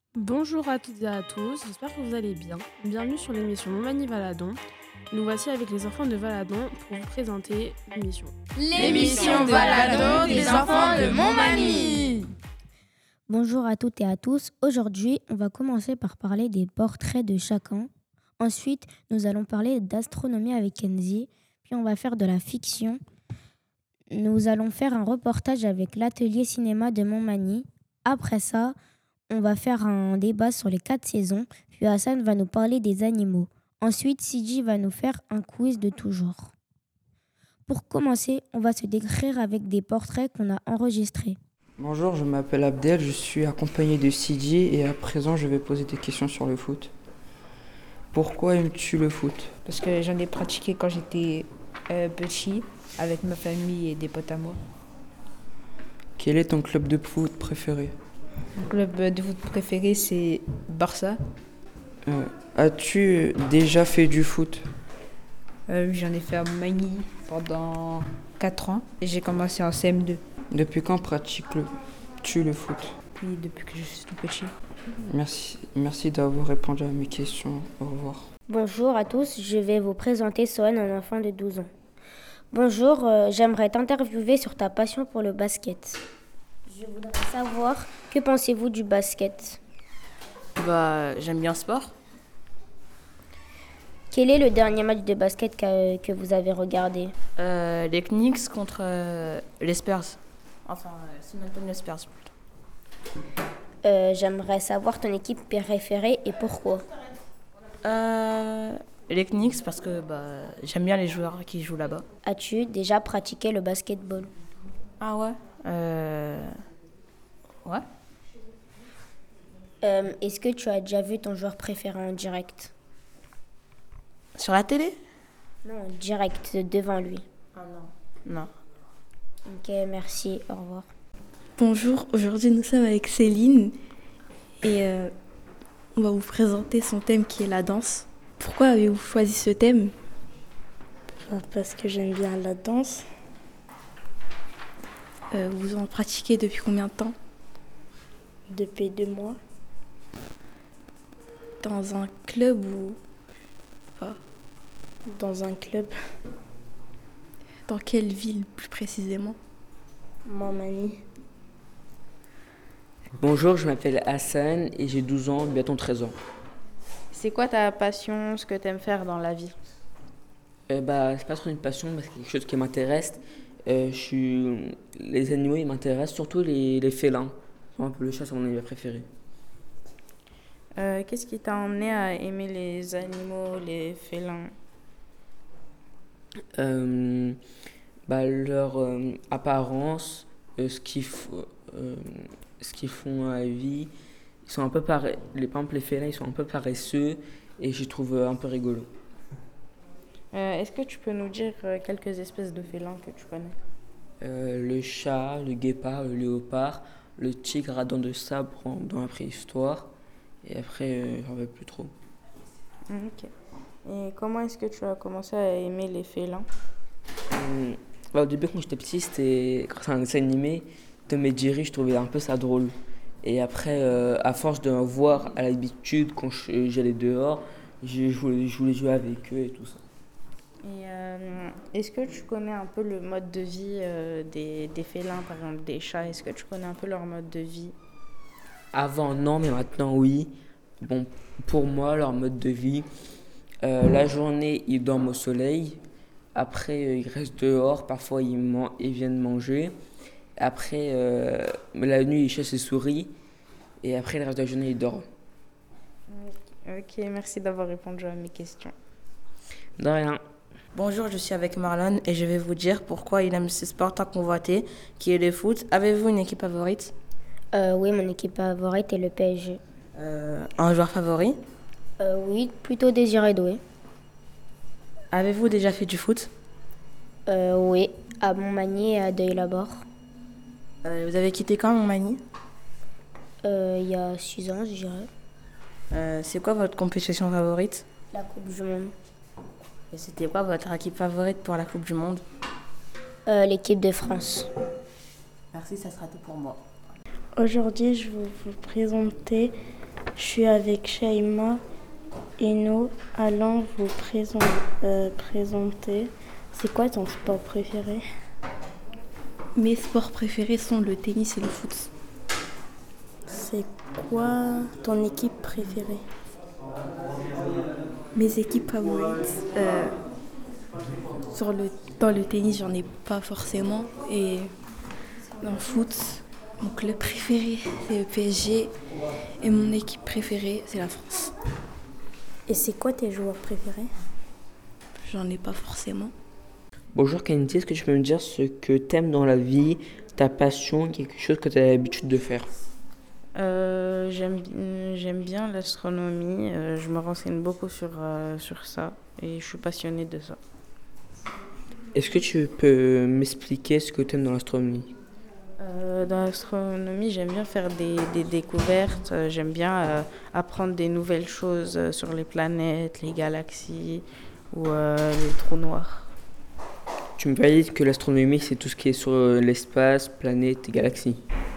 Bonjour à toutes et à tous, j'espère que vous allez bien. Bienvenue sur l'émission Montmagny Valadon. Nous voici avec les enfants de Valadon pour vous présenter l'émission. L'émission Valadon des enfants de Montmagny. Bonjour à toutes et à tous. Aujourd'hui, on va commencer par parler des portraits de chacun. Ensuite, nous allons parler d'astronomie avec Kenzie. Puis on va faire de la fiction. Nous allons faire un reportage avec l'atelier cinéma de Montmagny. Après ça, on va faire un débat sur les 4 saisons. Puis Hassan va nous parler des animaux. Ensuite, Sidi va nous faire un quiz de tout genre. Pour commencer, on va se décrire avec des portraits qu'on a enregistrés. Bonjour, je m'appelle Abdel, je suis accompagné de Sidi et à présent je vais poser des questions sur le foot. Pourquoi aimes-tu le foot? Parce que j'en ai pratiqué quand j'étais petit, avec ma famille et des potes à moi. Quel est ton club de foot préféré? Mon club de foot préféré, c'est Barça. As-tu déjà fait du foot? J'en ai fait à Montmagny pendant 4 ans et j'ai commencé en CM2. Depuis quand pratiques-tu le foot? Puis depuis que je suis tout petit. Merci d'avoir répondu à mes questions. Au revoir. Bonjour à tous, je vais vous présenter Sohan, un enfant de 12 ans. Bonjour, j'aimerais t'interviewer sur ta passion pour le basket. Je voudrais savoir, que pensez-vous du basket? J'aime bien le sport. Quel est le dernier match de basket que vous avez regardé? Les Knicks contre les Spurs. Enfin, San Antonio Spurs plutôt. J'aimerais savoir ton équipe préférée et pourquoi. Les Knicks parce que j'aime bien les joueurs qui jouent là-bas. As-tu déjà pratiqué le basketball? Ah ouais. Ouais. Est-ce que tu as déjà vu ton joueur préféré en direct? Sur la télé? Non, en direct, devant lui. Ah non. Non. Ok, merci, au revoir. Bonjour, aujourd'hui nous sommes avec Céline et on va vous présenter son thème qui est la danse. Pourquoi avez-vous choisi ce thème? Parce que j'aime bien la danse. Vous en pratiquez depuis combien de temps? Depuis 2 mois. Dans un club ou pas? Dans un club, Dans quelle ville plus précisément? Montmagny. Bonjour, je m'appelle Hassan et j'ai 12 ans, bientôt 13 ans. C'est quoi ta passion, ce que tu aimes faire dans la vie? C'est pas trop une passion, mais c'est quelque chose qui m'intéresse. Les animaux, ils m'intéressent, surtout les félins. Par exemple, le chat, c'est mon animal préféré. Qu'est-ce qui t'a emmené à aimer les animaux, les félins? Leur apparence, ce qu'ils font à la vie, ils sont un peu par exemple, les félins, ils sont un peu paresseux et je les trouve un peu rigolo. Est-ce que tu peux nous dire quelques espèces de félins que tu connais? Le chat, le guépard, le léopard, le tigre à dents de sabre dans la préhistoire. Et après, j'en veux plus trop. Ok. Et comment est-ce que tu as commencé à aimer les félins? Au début, quand j'étais petit, c'était grâce à un dessin animé, Tom et Jerry, je trouvais un peu ça drôle. Et après, à force de voir à l'habitude, quand j'allais dehors, je voulais jouer avec eux et tout ça. Et est-ce que tu connais un peu le mode de vie des félins, par exemple des chats? Est-ce que tu connais un peu leur mode de vie? Avant, non, mais maintenant, oui. Bon, pour moi, leur mode de vie, la journée, ils dorment au soleil. Après, ils restent dehors. Parfois, ils viennent manger. Après, la nuit, ils chassent les souris. Et après, le reste de la journée, ils dorment. Ok, merci d'avoir répondu à mes questions. De rien. Bonjour, je suis avec Marlon et je vais vous dire pourquoi il aime ce sport tant convoité, qui est le foot. Avez-vous une équipe favorite? Oui, mon équipe favorite est le PSG. Un joueur favori? Oui, plutôt Désiré Doué. Avez-vous déjà fait du foot? Oui, à Montmagny et à Deuil-la-Barre. Vous avez quitté quand Montmagny? Il y a 6 ans, je dirais. C'est quoi votre compétition favorite? La Coupe du Monde. Et c'était quoi votre équipe favorite pour la Coupe du Monde? L'équipe de France. Merci, ça sera tout pour moi. Aujourd'hui, je vais vous présenter Je suis avec Shaima et nous allons vous présenter. C'est quoi ton sport préféré? Mes sports préférés sont le tennis et le foot. C'est quoi ton équipe préférée? Mes équipes favorites, dans le tennis, j'en ai pas forcément. Et dans le foot, mon club préféré, c'est le PSG. Et mon équipe préférée, c'est la France. Et c'est quoi tes joueurs préférés? J'en ai pas forcément. Bonjour Kennedy, est-ce que tu peux me dire ce que t'aimes dans la vie, ta passion, quelque chose que tu as l'habitude de faire? J'aime bien l'astronomie, je me renseigne beaucoup sur ça et je suis passionnée de ça. Est-ce que tu peux m'expliquer ce que tu aimes dans l'astronomie? Dans l'astronomie, j'aime bien faire des découvertes, j'aime bien apprendre des nouvelles choses sur les planètes, les galaxies ou les trous noirs. Tu me valides que l'astronomie, c'est tout ce qui est sur l'espace, planètes et galaxies?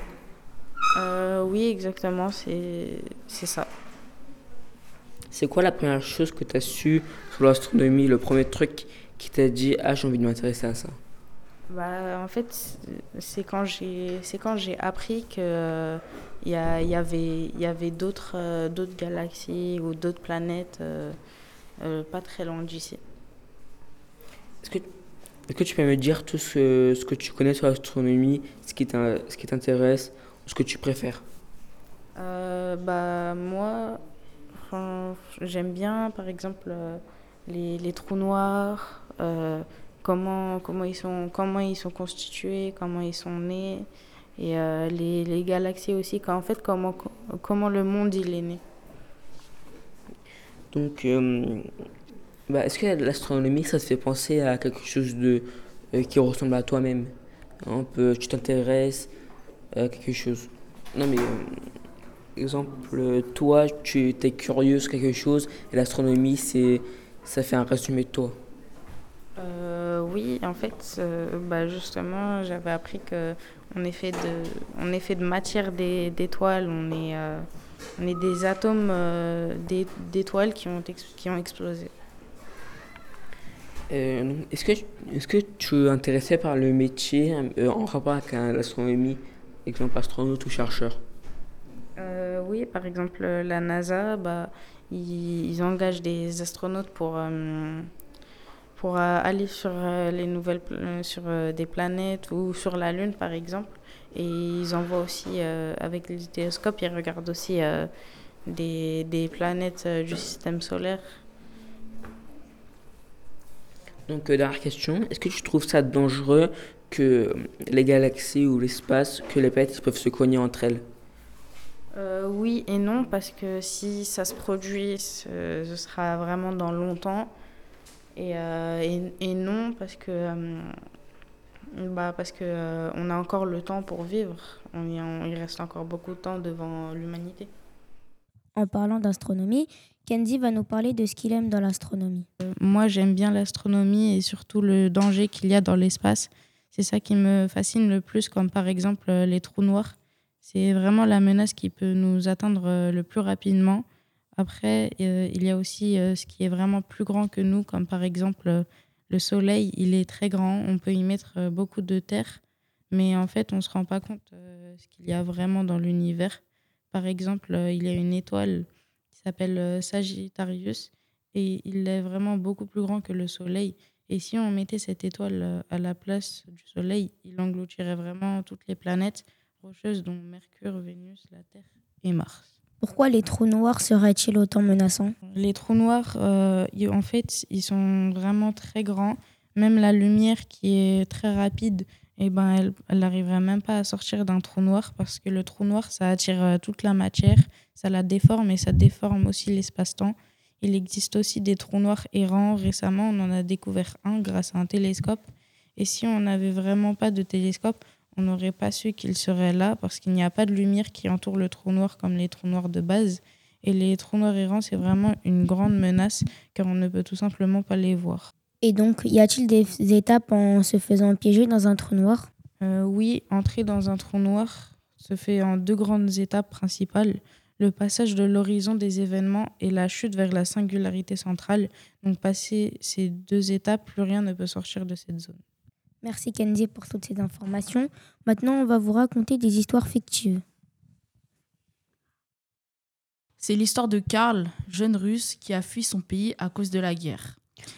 Oui, exactement, c'est ça. C'est quoi la première chose que tu as su sur l'astronomie, le premier truc qui t'a dit « Ah, j'ai envie de m'intéresser à ça ». En fait, c'est quand j'ai appris que il y avait d'autres galaxies ou d'autres planètes pas très loin d'ici. Est-ce que tu peux me dire tout ce que tu connais sur l'astronomie, ce qui t'intéresse, ou ce que tu préfères? Moi, j'aime bien, par exemple, les trous noirs, comment ils sont constitués, comment ils sont nés, et les galaxies aussi, comment le monde il est né. Donc, est-ce que l'astronomie, ça te fait penser à quelque chose qui ressemble à toi-même? Un peu, tu t'intéresses à quelque chose. Non, mais, exemple, toi, tu es curieux sur quelque chose, et l'astronomie, ça fait un résumé de toi. Oui, en fait, justement, j'avais appris que on est fait de matière d'étoiles, on est des atomes d'étoiles qui ont explosé. Est-ce que tu es intéressé par le métier en rapport avec l'astronomie, exemple astronaute ou chercheur? Oui, par exemple, la NASA, ils engagent des astronautes pour aller sur sur des planètes ou sur la Lune, par exemple. Et ils envoient aussi, avec les télescopes, ils regardent aussi des planètes du système solaire. Donc, dernière question, est-ce que tu trouves ça dangereux que les galaxies ou l'espace, que les planètes peuvent se cogner entre elles? Oui et non, parce que si ça se produit, ce sera vraiment dans longtemps. Et non, parce que on a encore le temps pour vivre. Il reste encore beaucoup de temps devant l'humanité. En parlant d'astronomie, Kenzie va nous parler de ce qu'il aime dans l'astronomie. Moi, j'aime bien l'astronomie et surtout le danger qu'il y a dans l'espace. C'est ça qui me fascine le plus, comme par exemple les trous noirs. C'est vraiment la menace qui peut nous atteindre le plus rapidement. Après, il y a aussi ce qui est vraiment plus grand que nous, comme par exemple le Soleil. Il est très grand, on peut y mettre beaucoup de terre, mais en fait, on ne se rend pas compte ce qu'il y a vraiment dans l'univers. Par exemple, il y a une étoile qui s'appelle Sagittarius et il est vraiment beaucoup plus grand que le Soleil. Et si on mettait cette étoile à la place du Soleil, il engloutirait vraiment toutes les planètes rocheuses, dont Mercure, Vénus, la Terre et Mars. Pourquoi les trous noirs seraient-ils autant menaçants? Les trous noirs, en fait, ils sont vraiment très grands. Même la lumière qui est très rapide, elle n'arriverait même pas à sortir d'un trou noir parce que le trou noir, ça attire toute la matière, ça la déforme et ça déforme aussi l'espace-temps. Il existe aussi des trous noirs errants. Récemment, on en a découvert un grâce à un télescope. Et si on n'avait vraiment pas de télescope, on n'aurait pas su qu'il serait là parce qu'il n'y a pas de lumière qui entoure le trou noir comme les trous noirs de base. Et les trous noirs errants, c'est vraiment une grande menace car on ne peut tout simplement pas les voir. Et donc, y a-t-il des étapes en se faisant piéger dans un trou noir? Oui, entrer dans un trou noir se fait en 2 grandes étapes principales. le passage de l'horizon des événements et la chute vers la singularité centrale. Donc, passer ces 2 étapes, plus rien ne peut sortir de cette zone. Merci Kenzie pour toutes ces informations. Maintenant, on va vous raconter des histoires fictives. C'est l'histoire de Karl, jeune russe qui a fui son pays à cause de la guerre.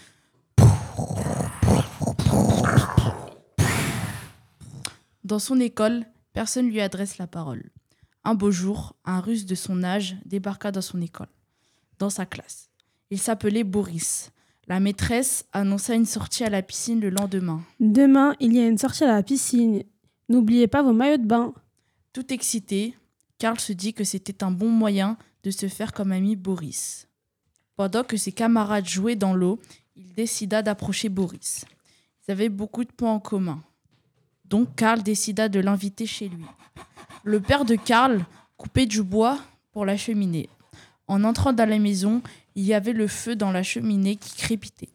Dans son école, personne lui adresse la parole. Un beau jour, un Russe de son âge débarqua dans son école, dans sa classe. Il s'appelait Boris. La maîtresse annonça une sortie à la piscine le lendemain. Demain, il y a une sortie à la piscine. N'oubliez pas vos maillots de bain. Tout excité, Karl se dit que c'était un bon moyen de se faire comme ami Boris. Pendant que ses camarades jouaient dans l'eau, il décida d'approcher Boris. Ils avaient beaucoup de points en commun. Donc Karl décida de l'inviter chez lui. Le père de Karl coupait du bois pour la cheminée. En entrant dans la maison, il y avait le feu dans la cheminée qui crépitait.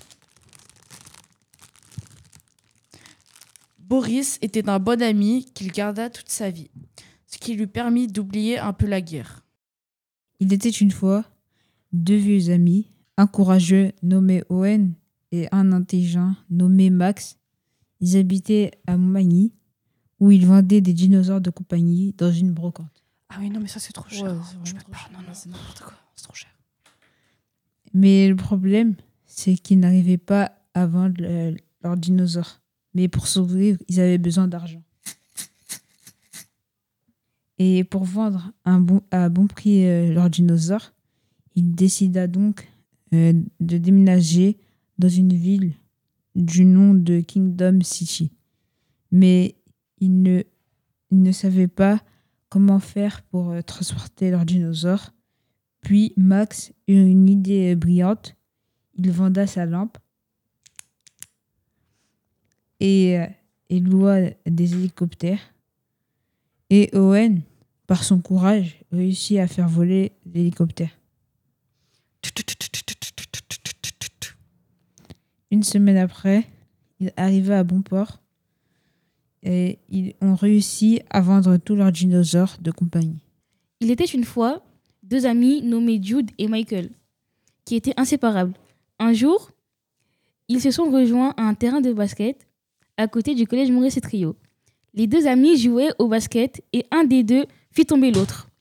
Boris était un bon ami qu'il garda toute sa vie, ce qui lui permit d'oublier un peu la guerre. Il était une fois 2 vieux amis, un courageux nommé Owen et un intelligent nommé Max. Ils habitaient à Montmagny, où ils vendaient des dinosaures de compagnie dans une brocante. Ah oui, non, mais ça, c'est trop cher. Je peux pas, non, c'est n'importe quoi, c'est trop cher. Mais le problème, c'est qu'ils n'arrivaient pas à vendre leurs dinosaures. Mais pour survivre, ils avaient besoin d'argent. Et pour vendre à bon prix leurs dinosaures, il décida donc de déménager dans une ville du nom de Kingdom City. Mais il ne savait pas comment faire pour transporter leurs dinosaures. Puis Max eut une idée brillante. Il venda sa lampe et loua des hélicoptères. Et Owen, par son courage, réussit à faire voler l'hélicoptère. Une semaine après, il arriva à bon port et ils ont réussi à vendre tous leurs dinosaures de compagnie. Il était une fois 2 amis nommés Jude et Michael, qui étaient inséparables. Un jour, ils se sont rejoints à un terrain de basket à côté du collège Maurice-Trio. Les 2 amis jouaient au basket et un des 2 fit tomber l'autre.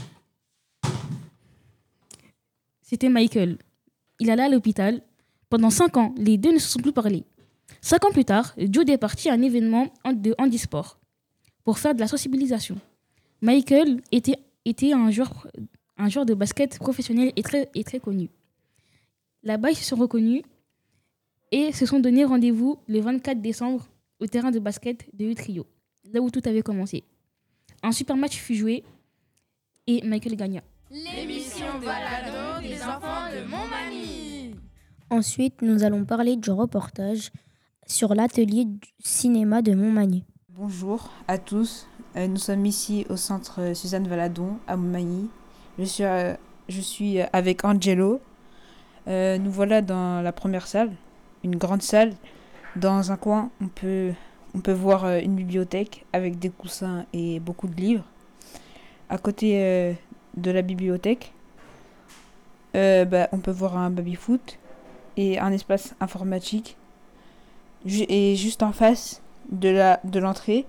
C'était Michael. Il alla à l'hôpital. Pendant 5 ans, les 2 ne se sont plus parlé. 5 ans plus tard, Jude est parti à un événement de handisport pour faire de la sensibilisation. Michael était un joueur de basket professionnel et très connu. Là-bas, ils se sont reconnus et se sont donné rendez-vous le 24 décembre au terrain de basket de Utrio, là où tout avait commencé. Un super match fut joué et Michael gagna. L'émission Balado des enfants de Montmagny. Ensuite, nous allons parler du reportage sur l'atelier du cinéma de Montmagny. Bonjour à tous. Nous sommes ici au centre Suzanne Valadon à Montmagny. Je suis avec Angelo. Nous voilà dans la première salle, une grande salle. Dans un coin, on peut voir une bibliothèque avec des coussins et beaucoup de livres. À côté de la bibliothèque, on peut voir un baby-foot et un espace informatique. Et juste en face de l'entrée,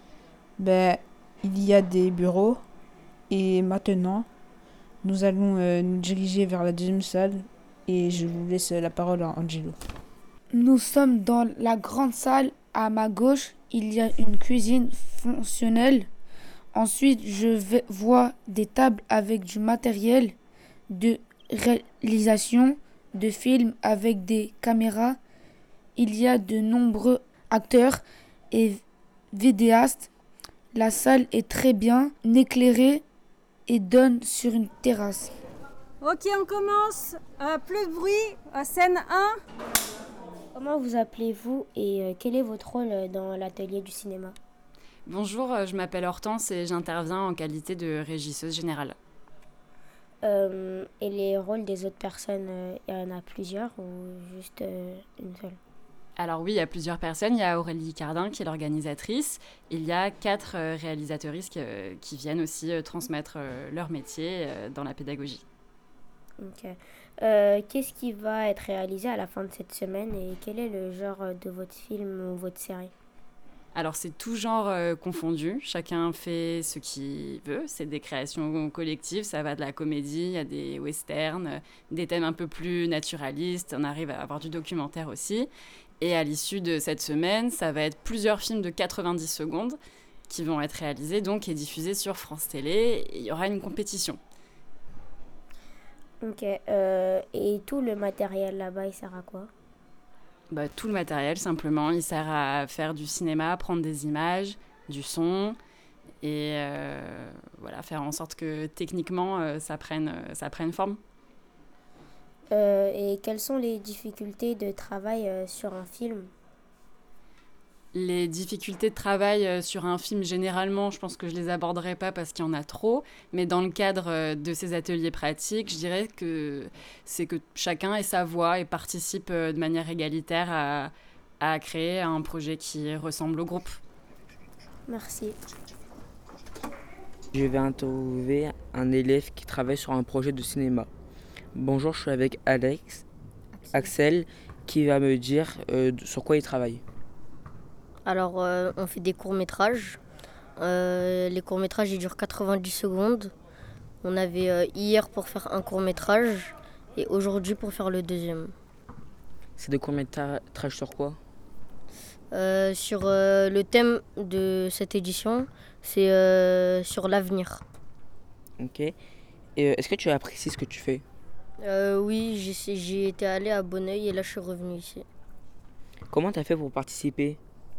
il y a des bureaux. Et maintenant, nous allons nous diriger vers la deuxième salle et je vous laisse la parole à Angelo. Nous sommes dans la grande salle. À ma gauche, il y a une cuisine fonctionnelle. Ensuite, vois des tables avec du matériel de réalisation de films avec des caméras. Il y a de nombreux acteurs et vidéastes. La salle est très bien éclairée et donne sur une terrasse. Ok, on commence. Plus de bruit. Scène 1. Comment vous appelez-vous et quel est votre rôle dans l'atelier du cinéma ? Bonjour, je m'appelle Hortense et j'interviens en qualité de régisseuse générale. Et les rôles des autres personnes, il y en a plusieurs ou juste une seule ? Alors oui, il y a plusieurs personnes. Il y a Aurélie Cardin qui est l'organisatrice. Il y a 4 réalisatrices qui viennent aussi transmettre leur métier dans la pédagogie. Ok. Qu'est-ce qui va être réalisé à la fin de cette semaine et quel est le genre de votre film ou votre série? Alors c'est tout genre confondu, chacun fait ce qu'il veut, c'est des créations collectives, ça va de la comédie, il y a des westerns, des thèmes un peu plus naturalistes, on arrive à avoir du documentaire aussi. Et à l'issue de cette semaine, ça va être plusieurs films de 90 secondes qui vont être réalisés donc et diffusés sur France Télé, et il y aura une compétition. Ok, et tout le matériel là-bas, il sert à quoi? Tout le matériel, simplement, il sert à faire du cinéma, prendre des images, du son, et voilà, faire en sorte que techniquement, ça prenne forme. Et quelles sont les difficultés de travail sur un film? Les difficultés de travail sur un film, généralement, je pense que je ne les aborderai pas parce qu'il y en a trop. Mais dans le cadre de ces ateliers pratiques, je dirais que c'est que chacun ait sa voix et participe de manière égalitaire à créer un projet qui ressemble au groupe. Merci. Je vais interviewer un élève qui travaille sur un projet de cinéma. Bonjour, je suis avec Axel, qui va me dire sur quoi il travaille. Alors, on fait des courts-métrages. Les courts-métrages, ils durent 90 secondes. On avait hier pour faire un court-métrage et aujourd'hui pour faire le deuxième. C'est des courts-métrages sur quoi? Sur le thème de cette édition, c'est sur l'avenir. Ok. Et est-ce que tu apprécies ce que tu fais? Oui, j'y étais allée à Bonneuil et là je suis revenue ici. Comment tu as fait pour participer?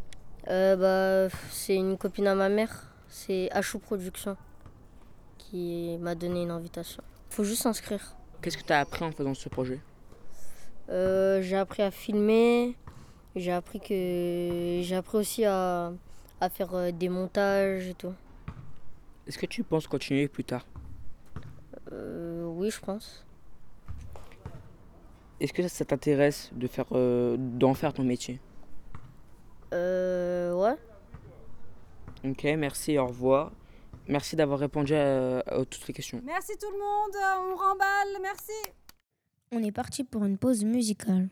C'est une copine à ma mère, c'est Achou Productions, qui m'a donné une invitation. Faut juste s'inscrire. Qu'est-ce que tu as appris en faisant ce projet? J'ai appris à filmer, j'ai appris aussi à faire des montages et tout. Est-ce que tu penses continuer plus tard? Oui, je pense. Est-ce que ça t'intéresse d'en faire ton métier? Ouais. Ok, merci, au revoir. Merci d'avoir répondu à toutes les questions. Merci tout le monde, on remballe, merci. On est parti pour une pause musicale.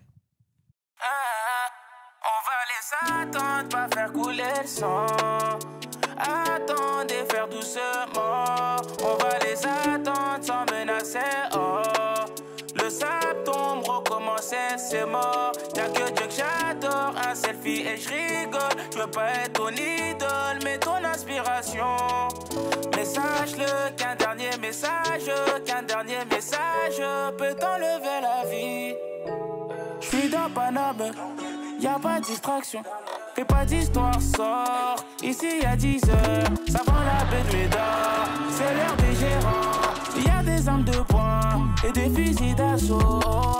On va les attendre, pas faire couler le sang. Attendez, faire doucement. On va les attendre sans menacer. Oh, le sable tombe, recommencer, c'est mort. Y'a que Dieu que j'adore, un selfie et je rigole. Je veux pas être ton idole, mais ton inspiration. Mais sache-le qu'un dernier message peut t'enlever la vie. J'suis dans Paname, y'a pas de distraction. Fais pas d'histoire, sors. Ici y'a 10 heures, ça vend la baie de Médard. C'est l'heure des gérants. Y'a des armes de poing et des fusils d'assaut.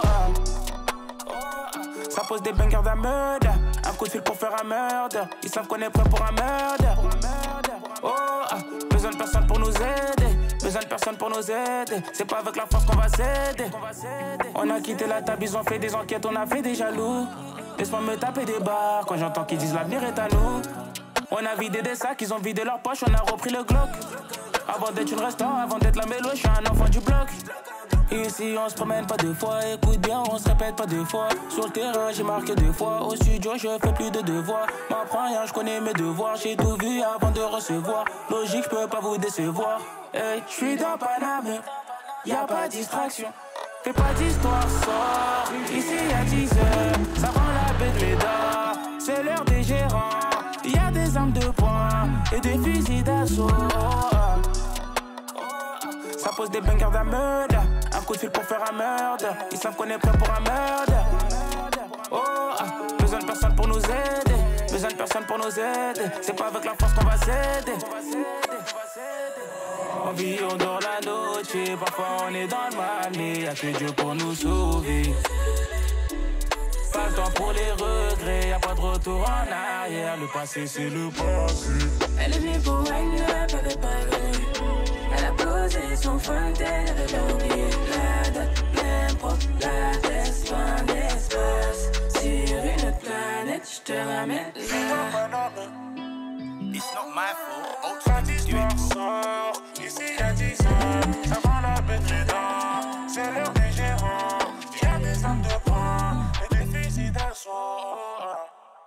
Ça pose des bangers d'un meurtre. Un coup de fil pour faire un meurtre. Ils savent qu'on est prêt pour un meurtre. Besoin de personne pour nous aider. Besoin de personne pour nous aider. C'est pas avec la force qu'on va s'aider. On a quitté la table, ils ont fait des enquêtes, on a fait des jaloux. Laisse-moi me taper des barres quand j'entends qu'ils disent l'avenir est à nous. On a vidé des sacs, ils ont vidé leurs poches, on a repris le Glock. Avant d'être une restant, avant d'être la mélo, je suis un enfant du bloc. Ici on se promène pas deux fois, écoute bien, on se répète pas deux fois. Sur le terrain j'ai marqué deux fois, au studio je fais plus de devoirs. M'apprends rien, je connais mes devoirs, j'ai tout vu avant de recevoir. Logique, je peux pas vous décevoir. Hey, je suis dans Paname, y'a pas de distraction. Fais pas d'histoire, sors. Ici y'a 10 heures, ça rend la baie de Médard. C'est l'heure des gérants, y'a des armes de poing et des fusils d'assaut. Ça pose des bangers d'un meurtre. Un coup de fil pour faire un meurtre. Ils savent qu'on est prêt pour un meurtre. Besoin de personne pour nous aider. Besoin de personne pour nous aider. C'est pas avec la force qu'on va s'aider. On vit, on dort la noche. Parfois on est dans le mal, mais y'a que Dieu pour nous sauver. Pas le temps pour les regrets, y'a pas de retour en arrière. Le passé c'est le passé. Elle est venue pour régner, elle avait pas gagné. Elle a posé son fontaine, elle avait oublié la date, l'impro, la test, pas d'espace sur une autre planète. te ramène là. It's not my fault. Samedi soir sort, ici à 10h, avant la bête dents, c'est l'heure des gérants. Il y a des hommes de poing et des fusils d'assaut.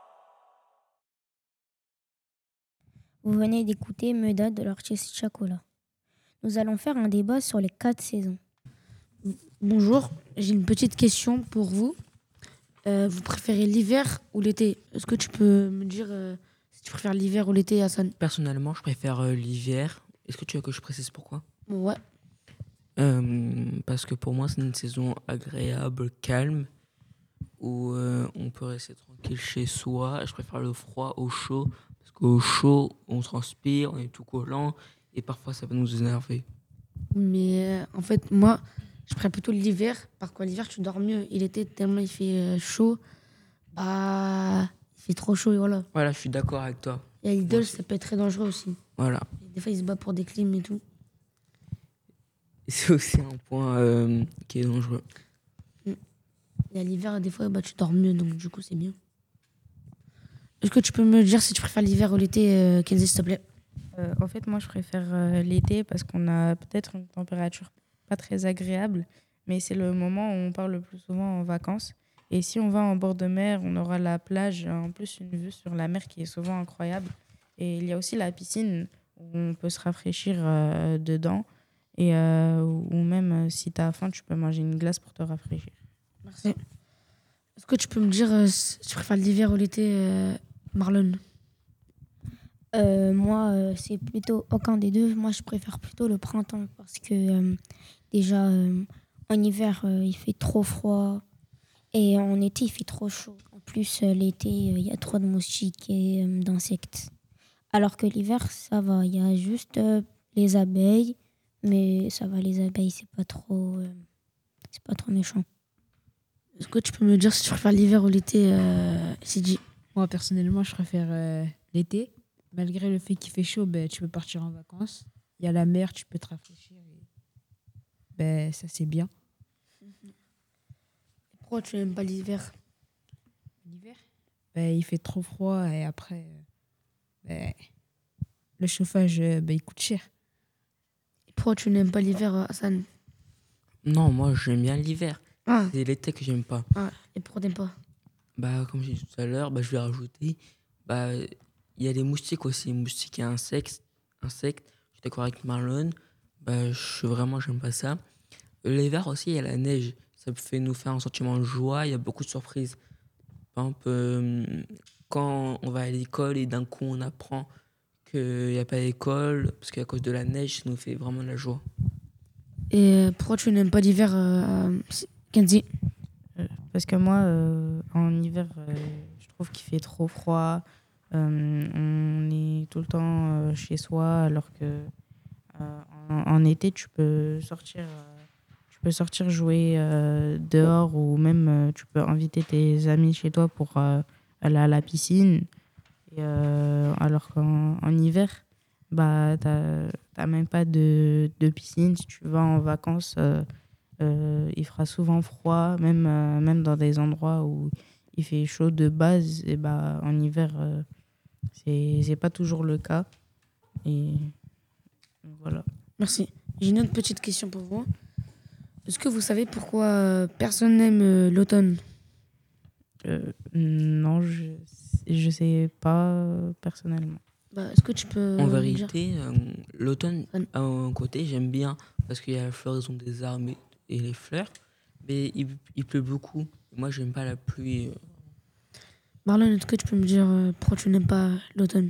Vous venez d'écouter Meda de l'artiste Chacola. Nous allons faire un débat sur les 4 saisons. Bonjour, j'ai une petite question pour vous. Vous préférez l'hiver ou l'été? Est-ce que tu peux me dire si tu préfères l'hiver ou l'été, Hassan? Personnellement, je préfère l'hiver. Est-ce que tu veux que je précise pourquoi? Ouais. Parce que pour moi, c'est une saison agréable, calme, où on peut rester tranquille chez soi. Je préfère le froid au chaud, parce qu'au chaud, on transpire, on est tout collant, et parfois ça peut nous énerver. Mais en fait, moi, je préfère plutôt l'hiver. Par contre, l'hiver, tu dors mieux. Et l'été, tellement il fait chaud, bah, il fait trop chaud et voilà. Voilà, je suis d'accord avec toi. Et à l'idole, ça peut être très dangereux aussi. Voilà. Et des fois, ils se battent pour des clims et tout. Et c'est aussi un point qui est dangereux. Et à l'hiver, des fois, bah, tu dors mieux, donc du coup, c'est bien. Est-ce que tu peux me dire si tu préfères l'hiver ou l'été, Kenzie, s'il te plaît? En fait, moi, je préfère l'été parce qu'on a peut-être une température pas très agréable, mais c'est le moment où on part le plus souvent en vacances. Et si on va en bord de mer, on aura la plage, en plus une vue sur la mer qui est souvent incroyable. Et il y a aussi la piscine où on peut se rafraîchir dedans. Et ou même si tu as faim, tu peux manger une glace pour te rafraîchir. Merci. Est-ce que tu peux me dire si tu préfères l'hiver ou l'été, Marlon? Moi, c'est plutôt aucun des deux. Moi, je préfère plutôt le printemps parce que déjà, en hiver, il fait trop froid et en été, il fait trop chaud. En plus, l'été, il y a trop de moustiques et d'insectes. Alors que l'hiver, ça va. Il y a juste les abeilles, mais ça va, les abeilles, c'est pas trop méchant. Est-ce que tu peux me dire si tu préfères l'hiver ou l'été, Sidi? Moi, personnellement, je préfère l'été. Malgré le fait qu'il fait chaud, tu peux partir en vacances. Il y a la mer, tu peux te rafraîchir. Et, ça, c'est bien. Pourquoi tu n'aimes pas l'hiver? L'hiver, il fait trop froid et après, le chauffage, il coûte cher. Et pourquoi tu n'aimes pas l'hiver, Hassan? Non, moi, j'aime bien l'hiver. Ah. C'est l'été que j'aime pas. Ah. Et pourquoi t'aimes pas? Comme j'ai dit tout à l'heure, je vais rajouter... il y a les moustiques aussi, moustiques et insectes. Je suis d'accord avec Marlon. J'aime pas ça. L'hiver aussi, il y a la neige. Ça fait nous faire un sentiment de joie. Il y a beaucoup de surprises. Par exemple, quand on va à l'école et d'un coup on apprend qu'il n'y a pas d'école, parce qu'à cause de la neige, ça nous fait vraiment de la joie. Et pourquoi tu n'aimes pas l'hiver, Kenzie? Parce que moi, en hiver, je trouve qu'il fait trop froid. On est tout le temps chez soi, alors que en été, tu peux sortir jouer dehors ou même tu peux inviter tes amis chez toi pour aller à la piscine. Et, alors qu'en hiver, t'as même pas de piscine. Si tu vas en vacances, il fera souvent froid, même dans des endroits où il fait chaud de base. Et en hiver, c'est pas toujours le cas. Et voilà. Merci. J'ai une autre petite question pour vous. Est-ce que vous savez pourquoi personne n'aime l'automne? Non, je sais pas personnellement. Est-ce que tu peux En me vérité, dire l'automne, à un côté, j'aime bien parce qu'il y a la floraison des arbres et les fleurs, mais il pleut beaucoup. Moi, j'aime pas la pluie. Marlon, est-ce que tu peux me dire pourquoi tu n'aimes pas l'automne?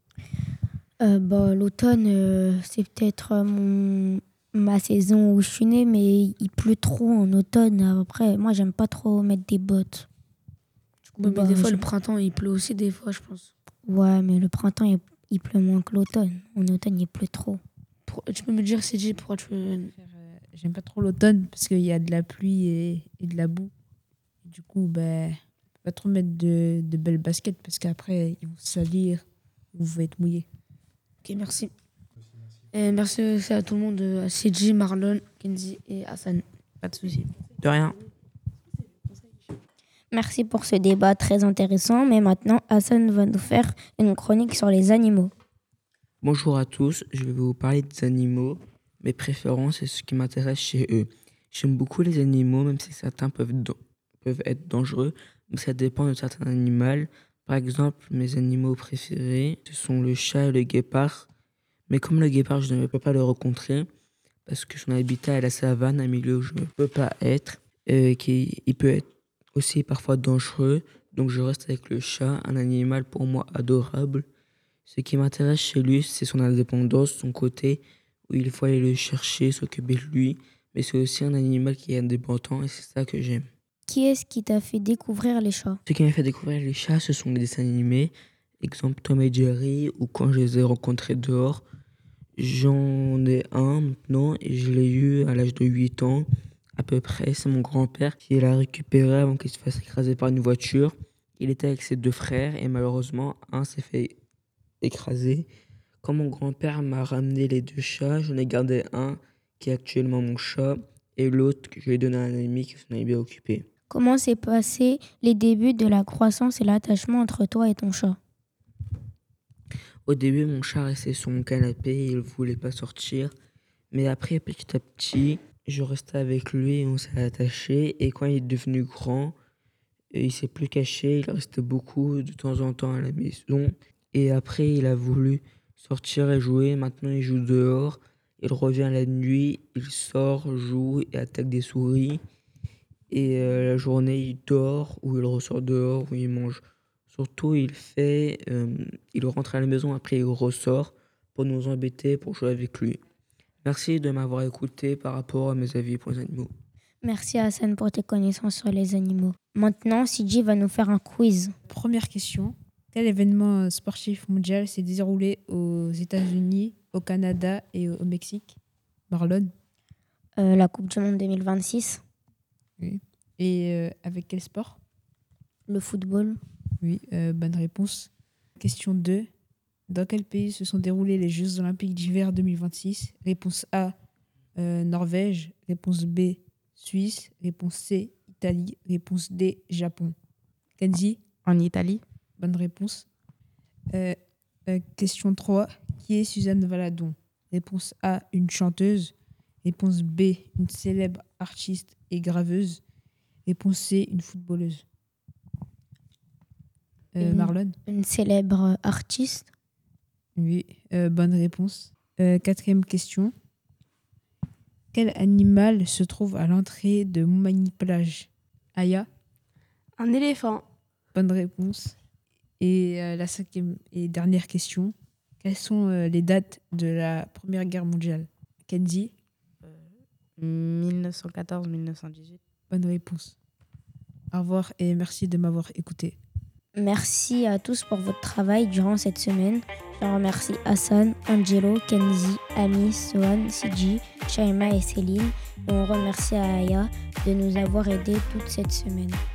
L'automne, c'est peut-être ma saison où je suis née, mais il pleut trop en automne. Après, moi, j'aime pas trop mettre des bottes. Mais des fois, le printemps, il pleut aussi des fois, je pense. Ouais, mais le printemps, il pleut moins que l'automne. En automne, il pleut trop. Tu peux me dire, CJ, pourquoi tu veux... J'aime pas trop l'automne parce qu'il y a de la pluie et de la boue. Du coup, pas trop mettre de belles baskets parce qu'après, ils vont salir, vous pouvez être mouillés. Ok, merci. Merci aussi à tout le monde, à CJ, Marlon, Kenzie et Hassan. Pas de souci. De rien. Merci pour ce débat très intéressant, mais maintenant Hassan va nous faire une chronique sur les animaux. Bonjour à tous, je vais vous parler des animaux, mes préférences et ce qui m'intéresse chez eux. J'aime beaucoup les animaux, même si certains peuvent être dangereux, mais ça dépend de certains animaux. Par exemple, mes animaux préférés, ce sont le chat et le guépard. Mais comme le guépard, je ne peux pas le rencontrer, parce que son habitat est la savane, un milieu où je ne peux pas être, il peut être aussi parfois dangereux, donc je reste avec le chat, un animal pour moi adorable. Ce qui m'intéresse chez lui, c'est son indépendance, son côté où il faut aller le chercher, s'occuper de lui, mais c'est aussi un animal qui est indépendant et c'est ça que j'aime. Qui est-ce qui t'a fait découvrir les chats? Ce qui m'a fait découvrir les chats, ce sont les dessins animés, exemple Tom et Jerry, ou quand je les ai rencontrés dehors. J'en ai un maintenant et je l'ai eu à l'âge de 8 ans à peu près. C'est mon grand-père qui l'a récupéré avant qu'il se fasse écraser par une voiture. Il était avec ses 2 frères et malheureusement un s'est fait écraser. Quand mon grand-père m'a ramené les 2 chats, j'en ai gardé un qui est actuellement mon chat et l'autre que je lui ai donné à un ami qui s'en est bien occupé. Comment s'est passé les débuts de la croissance et l'attachement entre toi et ton chat? Au début, mon chat restait sur mon canapé et il ne voulait pas sortir. Mais après, petit à petit, je restais avec lui et on s'est attaché. Et quand il est devenu grand, il ne s'est plus caché. Il restait beaucoup de temps en temps à la maison. Et après, il a voulu sortir et jouer. Maintenant, il joue dehors. Il revient la nuit, il sort, joue et attaque des souris. Et la journée, il dort ou il ressort dehors ou il mange. Surtout, il rentre à la maison, après il ressort pour nous embêter, pour jouer avec lui. Merci de m'avoir écouté par rapport à mes avis pour les animaux. Merci Hassan pour tes connaissances sur les animaux. Maintenant, Sidi va nous faire un quiz. Première question. Quel événement sportif mondial s'est déroulé aux États-Unis, au Canada et au Mexique? Marlon? La Coupe du Monde 2026. Oui. Et avec quel sport? Le football. Oui, bonne réponse. Question 2. Dans quel pays se sont déroulés les Jeux Olympiques d'hiver 2026? Réponse A, Norvège. Réponse B, Suisse. Réponse C, Italie. Réponse D, Japon. Kenzie? En Italie. Bonne réponse. Question 3. Qui est Suzanne Valadon? Réponse A, une chanteuse. Réponse B, une célèbre artiste et graveuse. Réponse C, une footballeuse. Marlon? Une célèbre artiste. Oui, bonne réponse. 4e question. Quel animal se trouve à l'entrée de Montmagny-Plage? Aya? Un éléphant. Bonne réponse. Et la 5e et dernière question. Quelles sont les dates de la Première Guerre mondiale? Kenzie? 1914-1918. Bonne réponse. Au revoir et merci de m'avoir écouté. Merci à tous pour votre travail durant cette semaine. Je remercie Hassan, Angelo, Kenzie, Ami, Sohan, Sidi, Shaima et Céline. Et on remercie Aya de nous avoir aidés toute cette semaine.